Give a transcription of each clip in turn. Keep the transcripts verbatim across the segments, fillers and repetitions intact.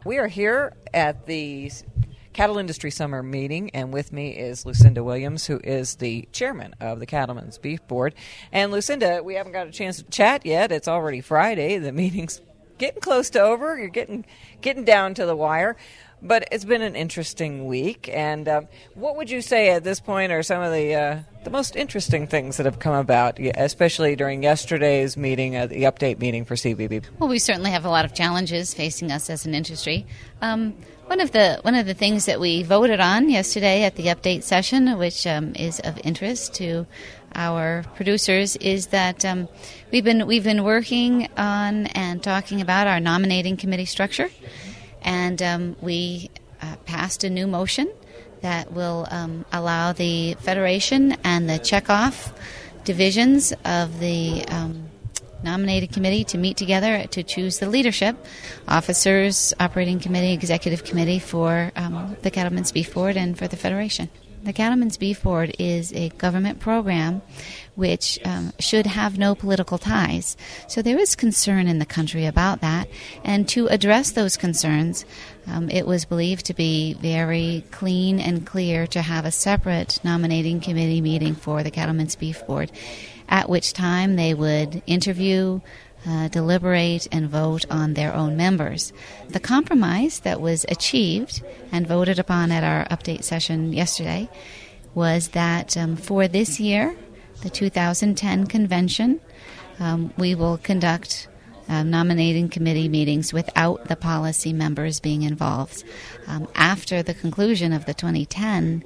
We are here at the Cattle Industry Summer Meeting, and with me is Lucinda Williams, who is the chairman of the Cattlemen's Beef Board. And Lucinda, we haven't got a chance to chat yet. It's already Friday. The meeting's getting close to over. You're getting getting down to the wire. But it's been an interesting week. And uh, what would you say at this point are some of the uh, the most interesting things that have come about, especially during yesterday's meeting, uh, the update meeting for C B B? Well, we certainly have a lot of challenges facing us as an industry. Um, one of the one of the things that we voted on yesterday at the update session, which um, is of interest to our producers, is that um, we've been we've been working on and talking about our nominating committee structure. And um, we uh, passed a new motion that will um, allow the Federation and the checkoff divisions of the um, nominating committee to meet together to choose the leadership, officers, operating committee, executive committee for um, the Cattlemen's Beef Board and for the Federation. The Cattlemen's Beef Board is a government program which um, should have no political ties. So there is concern in the country about that. And to address those concerns, um, it was believed to be very clean and clear to have a separate nominating committee meeting for the Cattlemen's Beef Board, at which time they would interview, Uh, deliberate and vote on their own members. The compromise that was achieved and voted upon at our update session yesterday was that um, for this year, the two thousand ten convention, um, we will conduct uh, nominating committee meetings without the policy members being involved. Um, after the conclusion of the twenty ten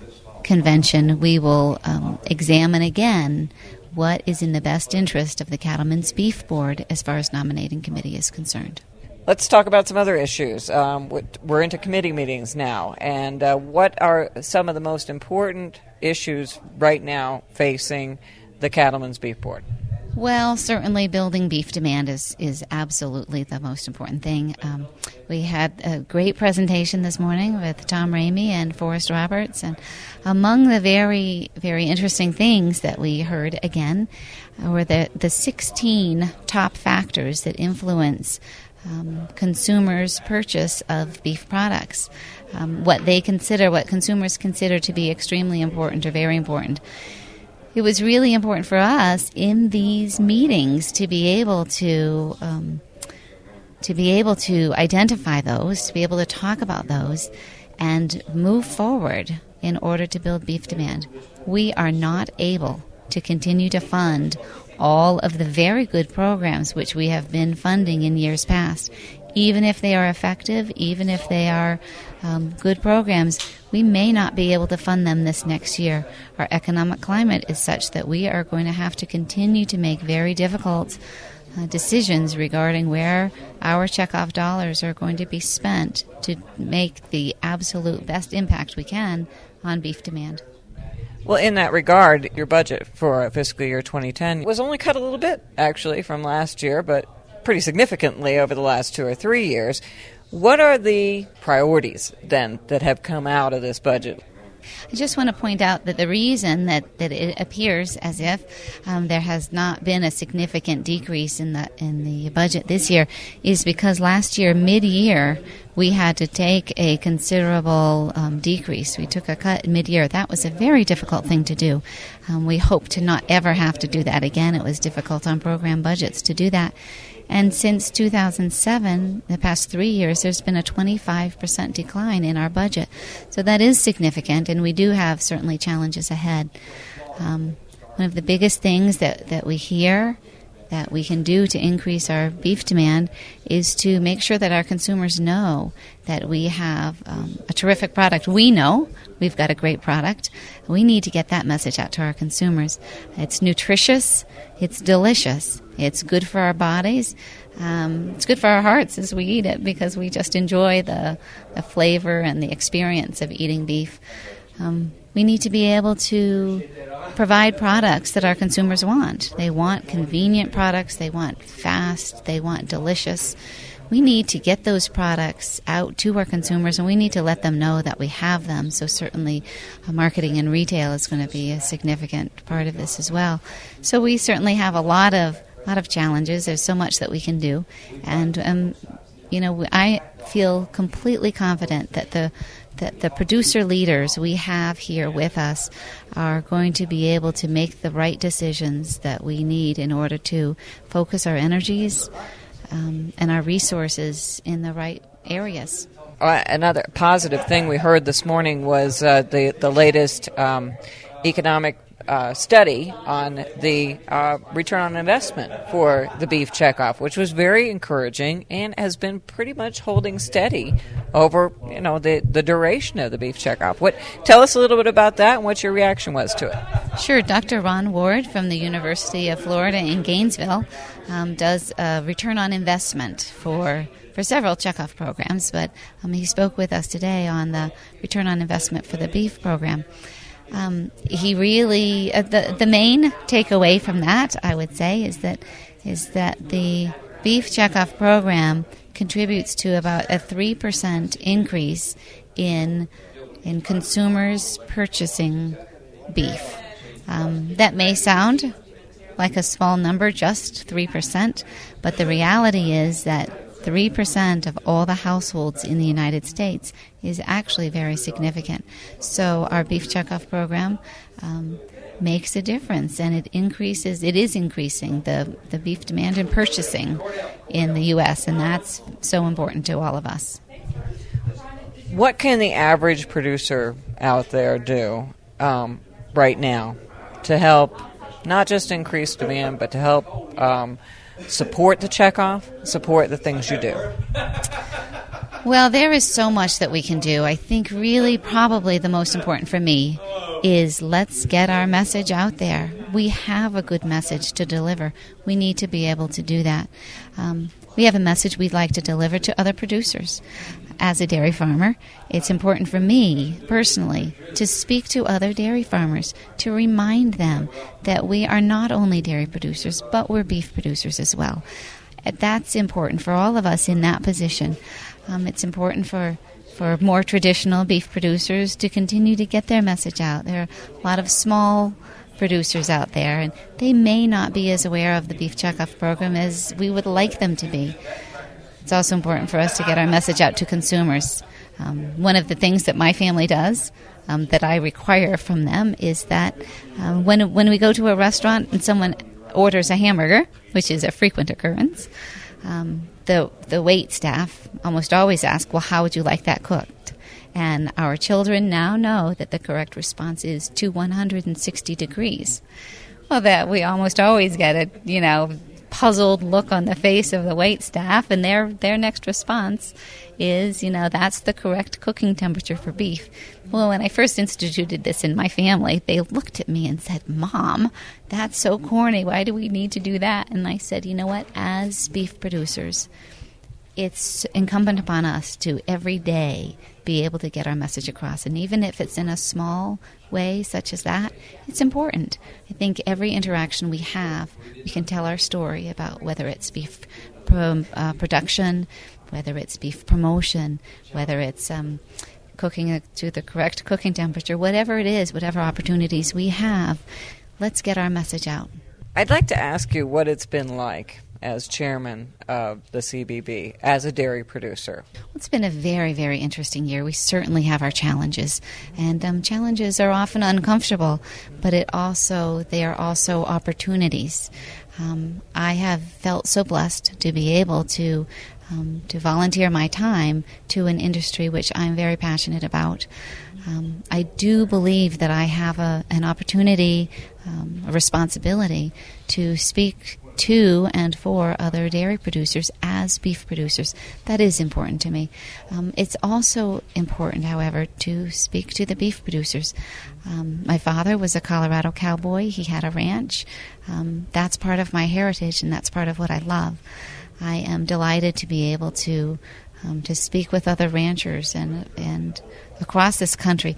convention, we will um, examine again what is in the best interest of the Cattlemen's Beef Board as far as nominating committee is concerned. Let's talk about some other issues. Um, we're into committee meetings now, and uh, what are some of the most important issues right now facing the Cattlemen's Beef Board? Well, certainly building beef demand is, is absolutely the most important thing. Um, we had a great presentation this morning with Tom Ramey and Forrest Roberts, and among the very, very interesting things that we heard again were the, the sixteen top factors that influence um, consumers' purchase of beef products, um, what they consider, what consumers consider to be extremely important or very important. It was really important for us in these meetings to be able to um, to be able to identify those, to be able to talk about those, and move forward in order to build beef demand. We are not able to continue to fund all of the very good programs which we have been funding in years past. Even if they are effective, even if they are um, good programs, we may not be able to fund them this next year. Our economic climate is such that we are going to have to continue to make very difficult uh, decisions regarding where our checkoff dollars are going to be spent to make the absolute best impact we can on beef demand. Well, in that regard, your budget for fiscal year twenty ten was only cut a little bit, actually, from last year, but pretty significantly over the last two or three years. What are the priorities, then, that have come out of this budget? I just want to point out that the reason that, that it appears as if um, there has not been a significant decrease in the in the budget this year is because last year, mid-year, we had to take a considerable um, decrease. We took a cut mid-year. That was a very difficult thing to do. Um, we hope to not ever have to do that again. It was difficult on program budgets to do that. And since two thousand seven, the past three years, there's been a twenty-five percent decline in our budget. So that is significant, and we do have certainly challenges ahead. Um, one of the biggest things that, that we hear that we can do to increase our beef demand is to make sure that our consumers know that we have um, a terrific product. We know we've got a great product. We need to get that message out to our consumers. It's nutritious. It's delicious. It's good for our bodies. Um, it's good for our hearts as we eat it because we just enjoy the, the flavor and the experience of eating beef. Um, we need to be able to provide products that our consumers want. They want convenient products. They want fast. They want delicious. We need to get those products out to our consumers, and we need to let them know that we have them. So certainly uh, marketing and retail is going to be a significant part of this as well. So we certainly have a lot of lot of challenges. There's so much that we can do. And, um, you know, I feel completely confident that the that the producer leaders we have here with us are going to be able to make the right decisions that we need in order to focus our energies um, and our resources in the right areas. Uh, another positive thing we heard this morning was uh, the, the latest um, economic Uh, study on the uh, return on investment for the beef checkoff, which was very encouraging and has been pretty much holding steady over, you know, the, the duration of the beef checkoff. What? Tell us a little bit about that and what your reaction was to it. Sure. Doctor Ron Ward from the University of Florida in Gainesville um, does a return on investment for for several checkoff programs, but um, he spoke with us today on the return on investment for the beef program. Um, he really uh, the the main takeaway from that, I would say, is that is that the beef checkoff program contributes to about a three percent increase in in consumers purchasing beef. Um, that may sound like a small number, just three percent, but the reality is that three percent of all the households in the United States is actually very significant. So our beef checkoff program um, makes a difference, and it increases, it is increasing the, the beef demand and purchasing in the U S, and that's so important to all of us. What can the average producer out there do um, right now to help not just increase demand, but to help um, support the checkoff, support the things you do? Well, there is so much that we can do. I think really probably the most important for me is let's get our message out there. We have a good message to deliver. We need to be able to do that. Um, we have a message we'd like to deliver to other producers. As a dairy farmer, it's important for me personally to speak to other dairy farmers, to remind them that we are not only dairy producers, but we're beef producers as well. That's important for all of us in that position. Um, it's important for for more traditional beef producers to continue to get their message out. There are a lot of small producers out there, and they may not be as aware of the beef checkoff program as we would like them to be. It's also important for us to get our message out to consumers. Um, one of the things that my family does um, that I require from them is that um, when when we go to a restaurant and someone orders a hamburger, which is a frequent occurrence, um, the the wait staff almost always ask, well, how would you like that cooked? And our children now know that the correct response is to one hundred sixty degrees. Well, that we almost always get a, you know, puzzled look on the face of the wait staff, and their their next response is, you know, that's the correct cooking temperature for beef. Well, when I first instituted this in my family, they looked at me and said, Mom, that's so corny. Why do we need to do that? And I said, you know what? As beef producers, it's incumbent upon us to every day be able to get our message across. And even if it's in a small way such as that, it's important. I think every interaction we have, we can tell our story about whether it's beef pro, uh, production, whether it's beef promotion, whether it's um, cooking it to the correct cooking temperature, whatever it is, whatever opportunities we have, let's get our message out. I'd like to ask you what it's been like as chairman of the C B B, as a dairy producer. It's been a very, very interesting year. We certainly have our challenges, and um, challenges are often uncomfortable, but it also they are also opportunities. Um, I have felt so blessed to be able to um, to volunteer my time to an industry which I'm very passionate about. Um, I do believe that I have a, an opportunity, um, a responsibility to speak to and for other dairy producers as beef producers. That is important to me. Um, it's also important, however, to speak to the beef producers. Um, my father was a Colorado cowboy. He had a ranch. Um, that's part of my heritage, and that's part of what I love. I am delighted to be able to um, to speak with other ranchers and and across this country.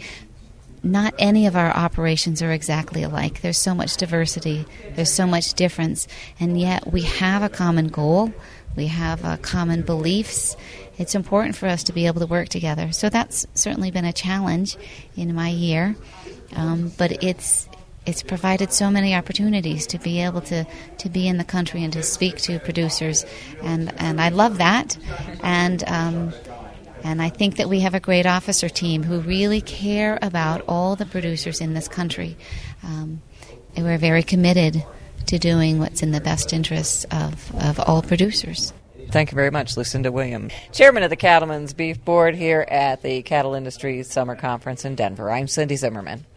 Not any of our operations are exactly alike. There's so much diversity. There's so much difference. And yet we have a common goal. We have uh, common beliefs. It's important for us to be able to work together. So that's certainly been a challenge in my year. Um, but it's it's provided so many opportunities to be able to, to be in the country and to speak to producers. And, and I love that. And um, And I think that we have a great officer team who really care about all the producers in this country. Um, and we're very committed to doing what's in the best interests of, of all producers. Thank you very much, Lucinda Williams, Chairman of the Cattlemen's Beef Board here at the Cattle Industry Summer Conference in Denver. I'm Cindy Zimmerman.